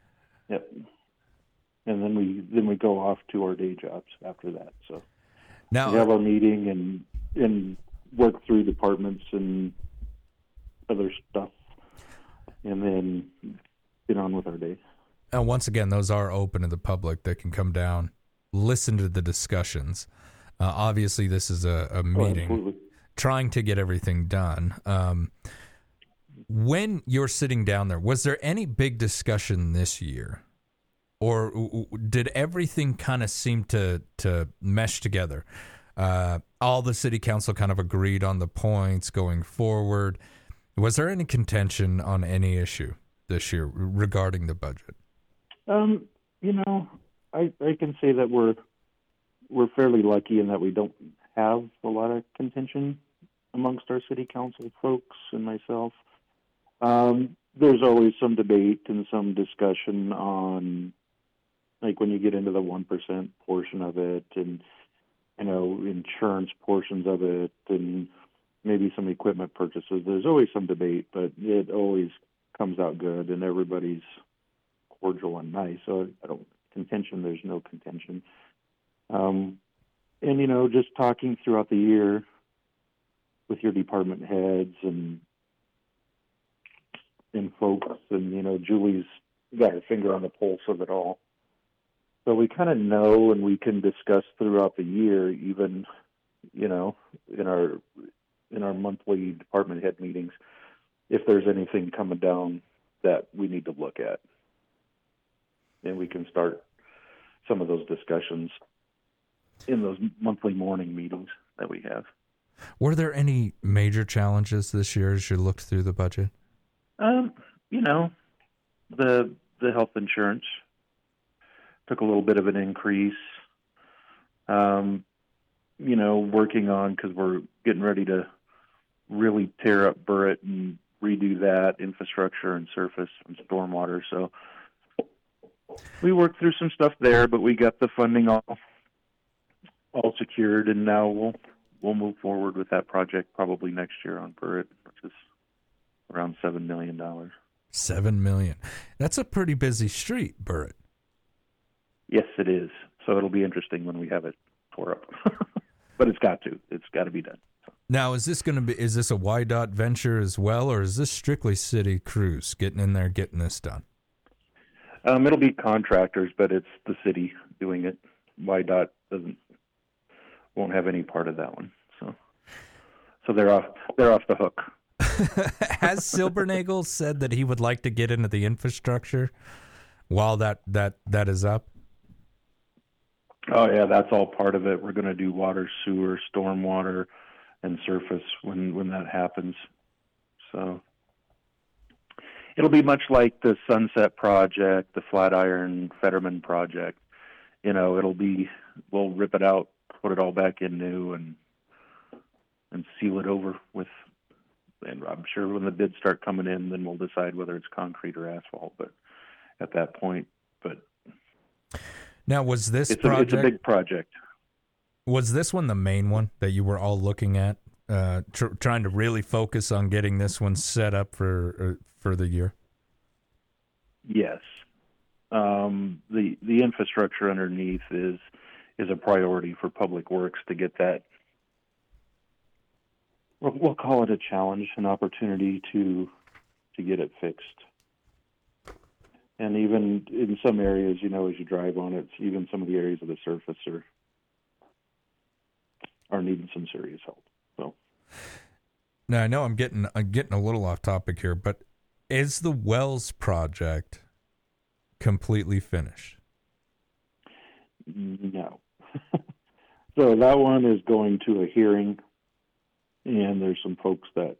Yep. And then we then we go off to our day jobs after that. So Now we have our meeting and and work through departments and other stuff, and then get on with our day. And once again, those are open to the public. They can come down, listen to the discussions. Uh, obviously, this is a, a meeting Oh, trying to get everything done. Um, when you're sitting down there, was there any big discussion this year? Or w- w- did everything kind of seem to, to mesh together? Uh, all the city council kind of agreed on the points going forward. Was there any contention on any issue this year regarding the budget? Um, you know, I I can say that we're we're fairly lucky in that we don't have a lot of contention amongst our city council folks and myself. Um, there's always some debate and some discussion on, like, when you get into the one percent portion of it, and you know, insurance portions of it, and maybe some equipment purchases. There's always some debate, but it always comes out good, and everybody's cordial and nice. So I don't contention. There's no contention. Um, and you know, just talking throughout the year with your department heads and and folks, and you know, Julie's got her finger on the pulse of it all. So we kind of know, and we can discuss throughout the year, even you know, in our in our monthly department head meetings, if there's anything coming down that we need to look at. And we can start some of those discussions in those monthly morning meetings that we have. Were there any major challenges this year as you looked through the budget? Um, you know, the the health insurance took a little bit of an increase. Um, you know, working on, because we're getting ready to really tear up Burritt and redo that infrastructure and surface and stormwater. So we worked through some stuff there, but we got the funding all all secured, and now we'll we'll move forward with that project probably next year on Burritt, which is around seven million dollars. Seven million. That's a pretty busy street, Burritt. Yes, it is. So it'll be interesting when we have it tore up. But it's got to. It's got to be done. Now, is this going to be? Is this a Y DOT venture as well, or is this strictly city crews getting in there, getting this done? Um, it'll be contractors, but it's the city doing it. Y DOT doesn't won't have any part of that one. So, so they're off. They're off the hook. Has Silbernagel said that he would like to get into the infrastructure while that that that is up? Oh yeah, that's all part of it. We're going to do water, sewer, stormwater, and surface when when that happens. So it'll be much like the Sunset Project, the Flatiron Fetterman Project. You know, it'll be, we'll rip it out, put it all back in new, and and seal it over with. And I'm sure when the bids start coming in, then we'll decide whether it's concrete or asphalt. But at that point, but. Now, was this it's project... A, it's a big project. Was this one the main one that you were all looking at, uh, tr- trying to really focus on getting this one set up for uh, for the year? Yes. Um, the the infrastructure underneath is is a priority for Public Works to get that. We'll, we'll call it a challenge, an opportunity to to get it fixed. And even in some areas, you know, as you drive on it, even some of the areas of the surface are are needing some serious help. So now I know I'm getting I'm getting a little off topic here, but is the Wells project completely finished? No. So that one is going to a hearing, and there's some folks that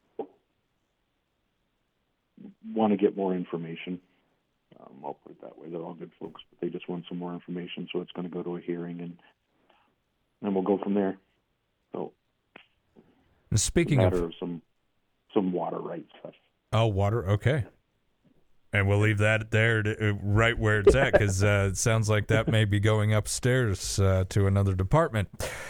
want to get more information. Um, I'll put it that way. They're all good folks, but they just want some more information, so it's going to go to a hearing, and and we'll go from there. So, and speaking matter of, of some some water rights stuff. Oh, water. Okay, and we'll leave that there, to, uh, right where it's at, because uh, it sounds like that may be going upstairs uh, to another department.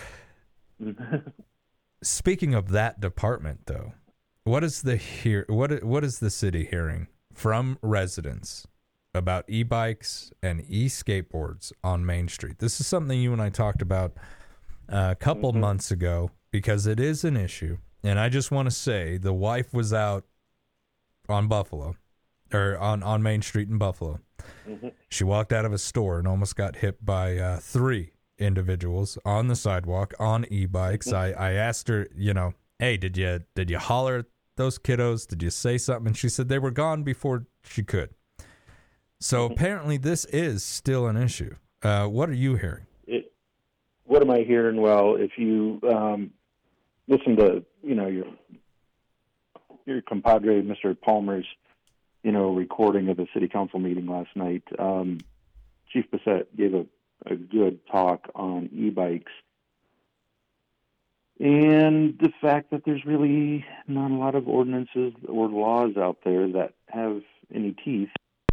Speaking of that department, though, what is the hear? What what is the city hearing from residents about e-bikes and e-skateboards on Main Street? This is something you and I talked about uh, a couple Mm-hmm. months ago because it is an issue. And I just want to say the wife was out on Buffalo, or on, on Main Street in Buffalo. Mm-hmm. She walked out of a store and almost got hit by uh, three individuals on the sidewalk on e-bikes. Mm-hmm. I, I asked her, you know, hey, did you did you holler at those kiddos? Did you say something? And she said they were gone before she could. So apparently this is still an issue. Uh, what are you hearing? It, what am I hearing? Well, if you um, listen to, you know, your your compadre, Mister Palmer's, you know, recording of the city council meeting last night, um, Chief Bissett gave a, a good talk on e-bikes and the fact that there's really not a lot of ordinances or laws out there that have any teeth.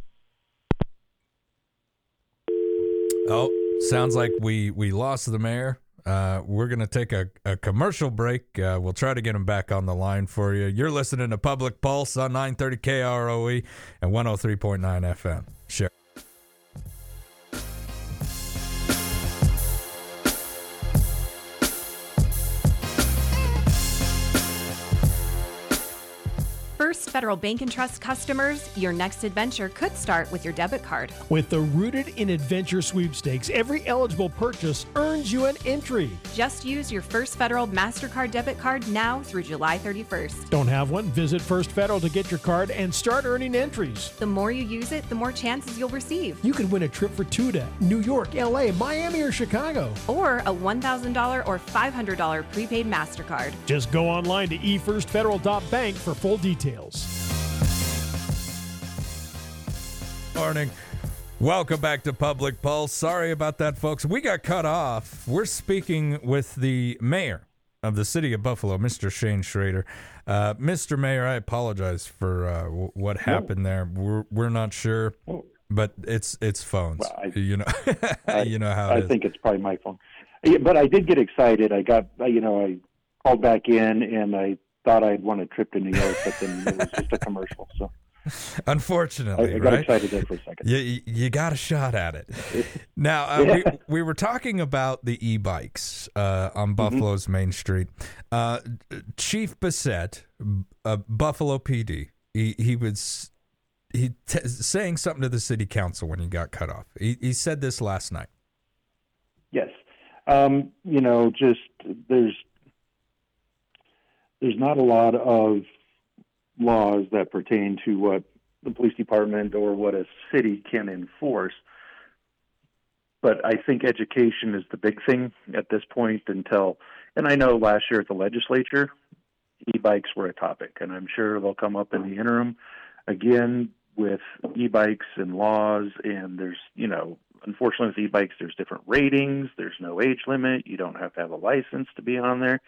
Oh, sounds like we, we lost the mayor. Uh, we're going to take a, a commercial break. Uh, we'll try to get him back on the line for you. You're listening to Public Pulse on nine thirty K R O E and one oh three point nine F M. Sure. First Federal Bank and Trust customers, your next adventure could start with your debit card. With the Rooted in Adventure sweepstakes, every eligible purchase earns you an entry. Just use your First Federal MasterCard debit card now through July thirty-first. Don't have one? Visit First Federal to get your card and start earning entries. The more you use it, the more chances you'll receive. You can win a trip for two to New York, L A, Miami, or Chicago. Or a one thousand dollars or five hundred dollars prepaid MasterCard. Just go online to e first federal dot bank for full details. Morning. Welcome back to Public Pulse. Sorry about that, folks. We got cut off. We're speaking with the mayor of the city of Buffalo, Mister Shane Schrader. Uh, Mister Mayor, I apologize for uh, w- what happened there. We're we're not sure, but it's it's phones. Well, I, you know, I, you know how it I is. think it's probably my phone. Yeah, but I did get excited. I got, you know, I called back in and I thought I'd won a trip to New York, but then it was just a commercial. So unfortunately, I, I got right? excited there for a second. You, you, you got a shot at it. Now, uh, Yeah. we, we were talking about the e-bikes uh, on Buffalo's Main Street. Uh, Chief Bissett, uh, Buffalo P D, he, he was he t- saying something to the city council when he got cut off. He, he said this last night. Yes. Um, you know, just there's there's not a lot of laws that pertain to what the police department or what a city can enforce. But I think education is the big thing at this point until, and I know last year at the legislature, e-bikes were a topic, and I'm sure they'll come up in the interim again with e-bikes and laws, and there's, you know, unfortunately with e-bikes, there's different ratings, there's no age limit, you don't have to have a license to be on there.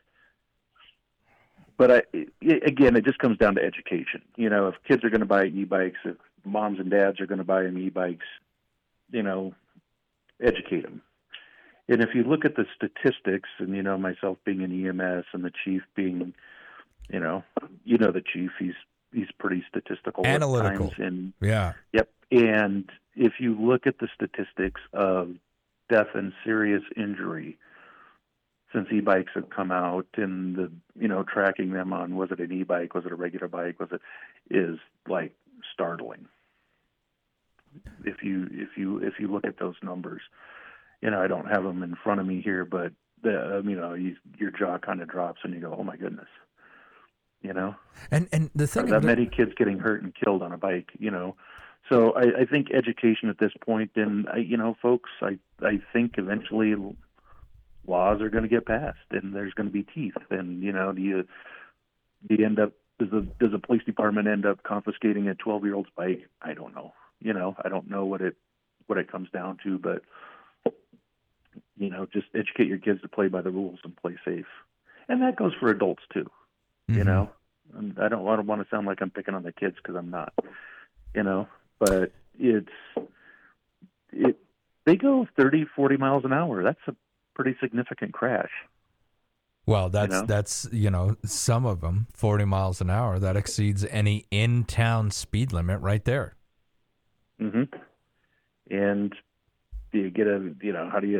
But I, it, again, it just comes down to education. You know, if kids are going to buy e-bikes, if moms and dads are going to buy them e-bikes, you know, educate them. And if you look at the statistics, and, you know, myself being an E M S and the chief being, you know, you know the chief, he's he's pretty statistical. Analytical. At times. And, Yeah. Yep. And if you look at the statistics of death and serious injury since e-bikes have come out, and the, you know, tracking them on, was it an e-bike, was it a regular bike, was it, is like startling. If you if you if you look at those numbers, you know, I don't have them in front of me here, but the um, you know, you, your jaw kind of drops and you go, oh my goodness, you know. And and the thing are that about- many kids getting hurt and killed on a bike, you know. So I, I think education at this point, and I, you know, folks, I I think eventually laws are going to get passed, and there's going to be teeth, and you know, do you do you end up does the does the police department end up confiscating a twelve year old's bike? I don't know. You know, I don't know what it what it comes down to, but you know, just educate your kids to play by the rules and play safe, and that goes for adults too. Mm-hmm. You know, and I don't I don't want to sound like I'm picking on the kids because I'm not. You know, but it's it they go thirty, forty miles an hour. That's a pretty significant crash. Well, that's You know? that's you know, some of them forty miles an hour, that exceeds any in-town speed limit right there. Mm-hmm. And do you get a, you know, how do you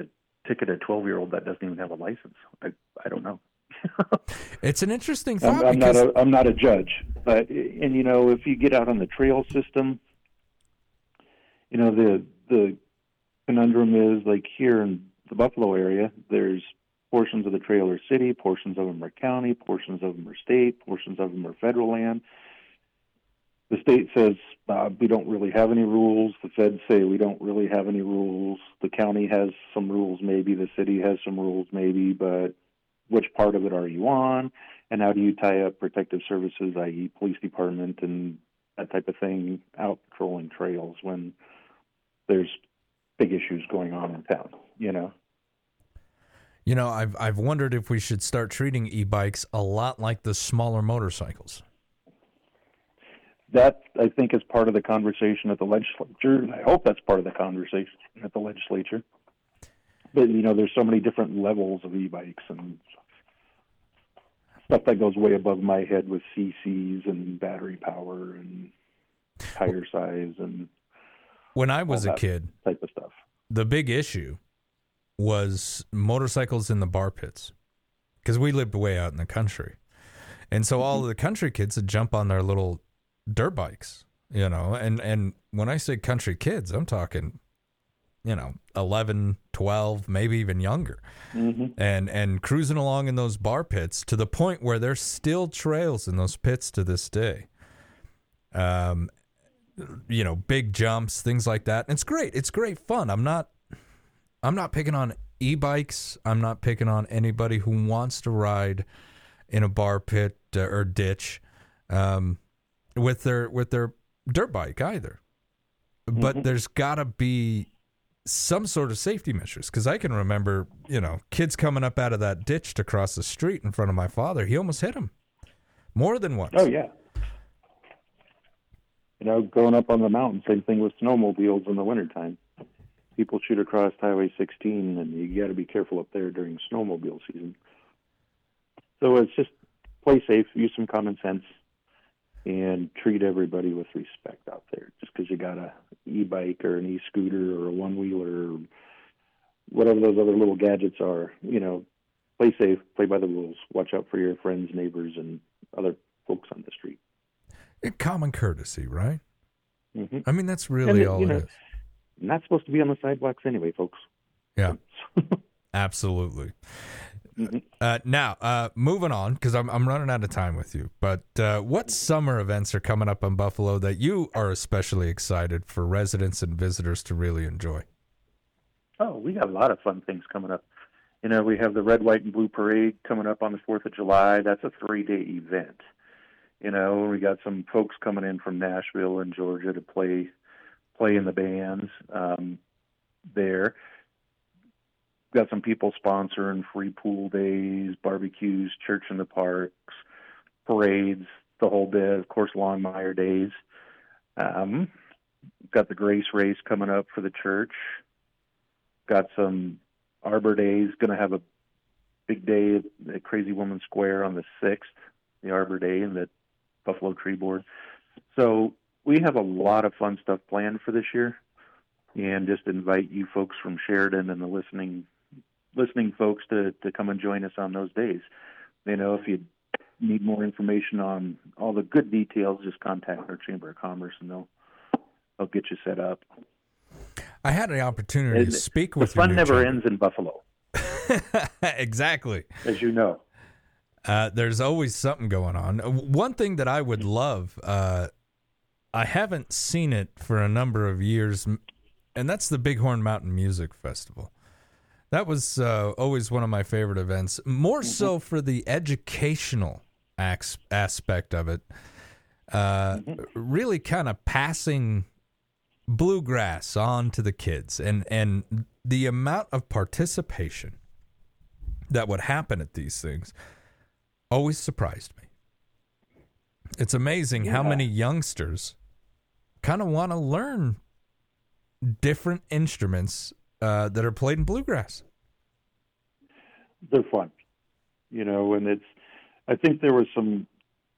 ticket a twelve-year-old that doesn't even have a license? I I don't know. It's an interesting thought. I'm, I'm because... not a I'm not a judge, but and you know if you get out on the trail system, you know the the conundrum is like here in the Buffalo area, there's portions of the trail are city, portions of them are county, portions of them are state, portions of them are federal land. The state says uh, we don't really have any rules. The feds say we don't really have any rules. The county has some rules, maybe. The city has some rules, maybe. But which part of it are you on? And how do you tie up protective services, that is police department and that type of thing, out patrolling trails when there's big issues going on in town, you know? You know, I've I've wondered if we should start treating e-bikes a lot like the smaller motorcycles. That, I think, is part of the conversation at the legislature, and I hope that's part of the conversation at the legislature. But, you know, there's so many different levels of e-bikes and stuff that goes way above my head with C Cs and battery power and tire size and when I was a kid, type of stuff. The big issue was motorcycles in the bar pits because we lived way out in the country. And so all of the country kids would jump on their little dirt bikes, you know, and, and when I say country kids, I'm talking, you know, eleven, twelve, maybe even younger, mm-hmm. and, and cruising along in those bar pits to the point where there's still trails in those pits to this day. Um, you know, big jumps, things like that. And it's great. It's great fun. I'm not, I'm not picking on e-bikes. I'm not picking on anybody who wants to ride in a bar pit uh, or ditch um, with their with their dirt bike either. But mm-hmm. there's got to be some sort of safety measures because I can remember, you know, kids coming up out of that ditch to cross the street in front of my father. He almost hit him more than once. Oh, yeah. You know, going up on the mountain, same thing with snowmobiles in the wintertime. People shoot across Highway sixteen, and you got to be careful up there during snowmobile season. So it's just play safe, use some common sense, and treat everybody with respect out there. Just because you got a e-bike or an e-scooter or a one-wheeler or whatever those other little gadgets are, you know, play safe, play by the rules, watch out for your friends, neighbors, and other folks on the street. Common courtesy, right? Mm-hmm. I mean, that's really and, all you it know, is. Not supposed to be on the sidewalks anyway, folks. Yeah, absolutely. Mm-hmm. Uh, now, uh, moving on, because I'm I'm running out of time with you. But uh, what summer events are coming up in Buffalo that you are especially excited for residents and visitors to really enjoy? Oh, we got a lot of fun things coming up. You know, we have the Red, White, and Blue Parade coming up on the fourth of July. That's a three-day event. You know, we got some folks coming in from Nashville and Georgia to play play in the bands um, there. Got some people sponsoring free pool days, barbecues, church in the parks, parades, the whole bit. Of course, Longmire days. Um, got the Grace Race coming up for the church. Got some Arbor Days. Going to have a big day at Crazy Woman Square on the sixth, the Arbor Day, and the Buffalo Tree Board. So we have a lot of fun stuff planned for this year, and just invite you folks from Sheridan and the listening listening folks to, to come and join us on those days. You know, if you need more information on all the good details, just contact our Chamber of Commerce, and they'll they'll get you set up. I had an opportunity and to speak the with fun your never chamber. ends in Buffalo. Exactly. As you know. Uh, there's always something going on. One thing that I would love, uh, I haven't seen it for a number of years, and that's the Bighorn Mountain Music Festival. That was uh, always one of my favorite events, more mm-hmm. so for the educational as- aspect of it. Uh, mm-hmm. Really kind of passing bluegrass on to the kids, and, and the amount of participation that would happen at these things always surprised me. It's amazing yeah. how many youngsters kind of want to learn different instruments uh, that are played in bluegrass. They're fun, you know, and it's, I think there was some,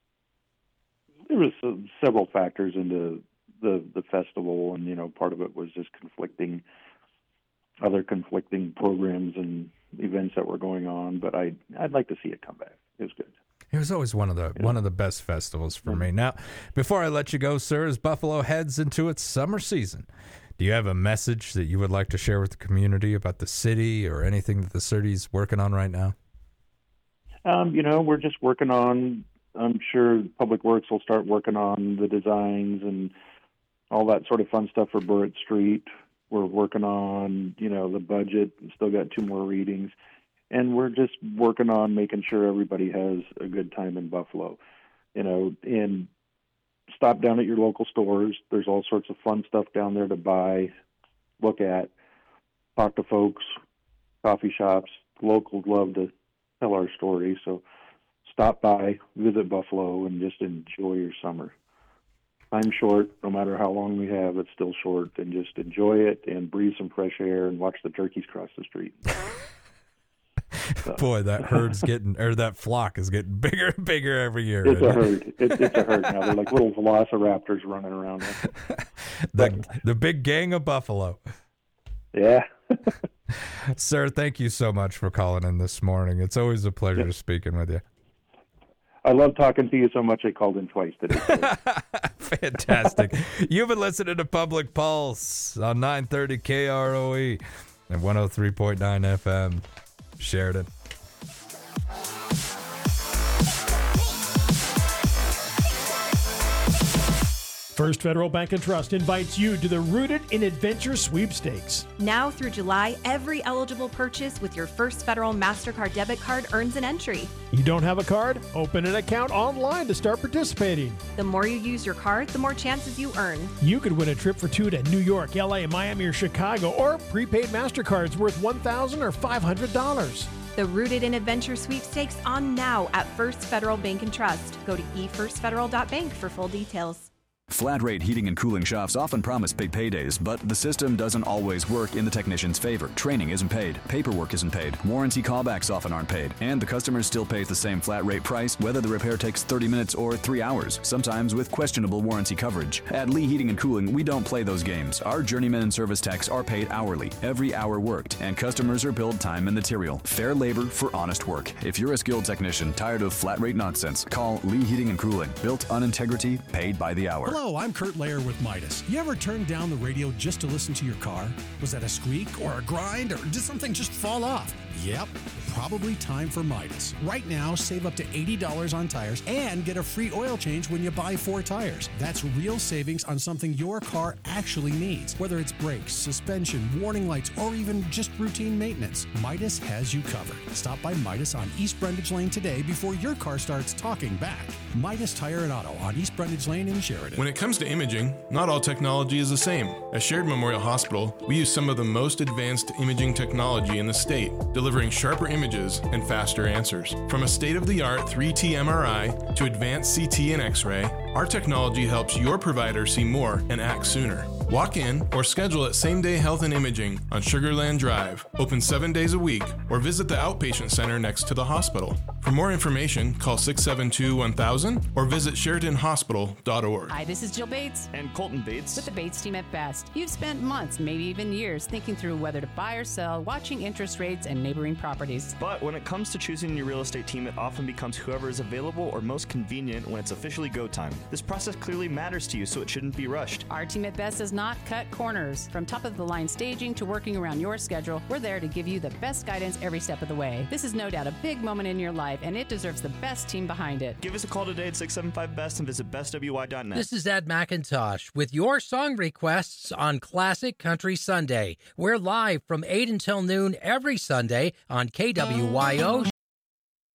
there was some, several factors into the, the festival, and, you know, part of it was just conflicting other conflicting programs and events that were going on. But I I'd like to see it come back. It was good. It was always one of the yeah. one of the best festivals for me. Now, before I let you go, sir, as Buffalo heads into its summer season, do you have a message that you would like to share with the community about the city or anything that the city's working on right now? Um, you know, we're just working on, I'm sure Public Works will start working on the designs and all that sort of fun stuff for Burritt Street. We're working on, you know, the budget, still got two more readings. And we're just working on making sure everybody has a good time in Buffalo. You know, and stop down at your local stores. There's all sorts of fun stuff down there to buy, look at, talk to folks, coffee shops. Locals love to tell our stories. So stop by, visit Buffalo, and just enjoy your summer. Time's short. No matter how long we have, it's still short. And just enjoy it and breathe some fresh air and watch the turkeys cross the street. So. Boy, that herd's getting, or that flock is getting bigger and bigger every year. It's a herd. It, it's a herd now. They're like little velociraptors running around. the the big gang of buffalo. Yeah. Sir, thank you so much for calling in this morning. It's always a pleasure yeah. speaking with you. I love talking to you so much I called in twice today. Fantastic. You've been listening to Public Pulse on nine thirty K R O E and one oh three point nine F M. Sheridan. First Federal Bank and Trust invites you to the Rooted in Adventure Sweepstakes. Now through July, every eligible purchase with your First Federal MasterCard debit card earns an entry. You don't have a card? Open an account online to start participating. The more you use your card, the more chances you earn. You could win a trip for two to New York, L A, Miami, or Chicago, or prepaid MasterCards worth one thousand dollars or five hundred dollars. The Rooted in Adventure Sweepstakes on now at First Federal Bank and Trust. Go to e first federal dot bank for full details. Flat rate heating and cooling shops often promise big paydays, but the system doesn't always work in the technician's favor. Training isn't paid, paperwork isn't paid, warranty callbacks often aren't paid, and the customer still pays the same flat rate price whether the repair takes thirty minutes or three hours, sometimes with questionable warranty coverage. At Lee Heating and Cooling, we don't play those games. Our journeymen and service techs are paid hourly, every hour worked, and customers are billed time and material. Fair labor for honest work. If you're a skilled technician tired of flat rate nonsense, call Lee Heating and Cooling. Built on integrity, paid by the hour. Hello, I'm Kurt Layer with Midas. You ever turned down the radio just to listen to your car? Was that a squeak or a grind, or did something just fall off? Yep, probably time for Midas. Right now, save up to eighty dollars on tires and get a free oil change when you buy four tires. That's real savings on something your car actually needs, whether it's brakes, suspension, warning lights, or even just routine maintenance. Midas has you covered. Stop by Midas on East Brundage Lane today before your car starts talking back. Midas Tire and Auto on East Brundage Lane in Sheridan. When it comes to imaging, not all technology is the same. At Sheridan Memorial Hospital, we use some of the most advanced imaging technology in the state, delivering sharper images and faster answers. From a state-of-the-art three T M R I to advanced C T and X-ray, our technology helps your provider see more and act sooner. Walk in or schedule at Same Day Health and Imaging on Sugarland Drive, open seven days a week, or visit the outpatient center next to the hospital. For more information, call six seven two, one thousand or visit Sheridan Hospital dot org. Hi, this is Jill Bates and Colton Bates with the Bates team at Best. You've spent months, maybe even years, thinking through whether to buy or sell, watching interest rates and neighboring properties. But when it comes to choosing your real estate team, it often becomes whoever is available or most convenient when it's officially go time. This process clearly matters to you, so it shouldn't be rushed. Our team at Best does not cut corners. From top-of-the-line staging to working around your schedule, we're there to give you the best guidance every step of the way. This is no doubt a big moment in your life, and it deserves the best team behind it. Give us a call today at six seven five best and visit best w y dot net. This is Ed McIntosh with your song requests on Classic Country Sunday. We're live from eight until noon every Sunday on K W Y O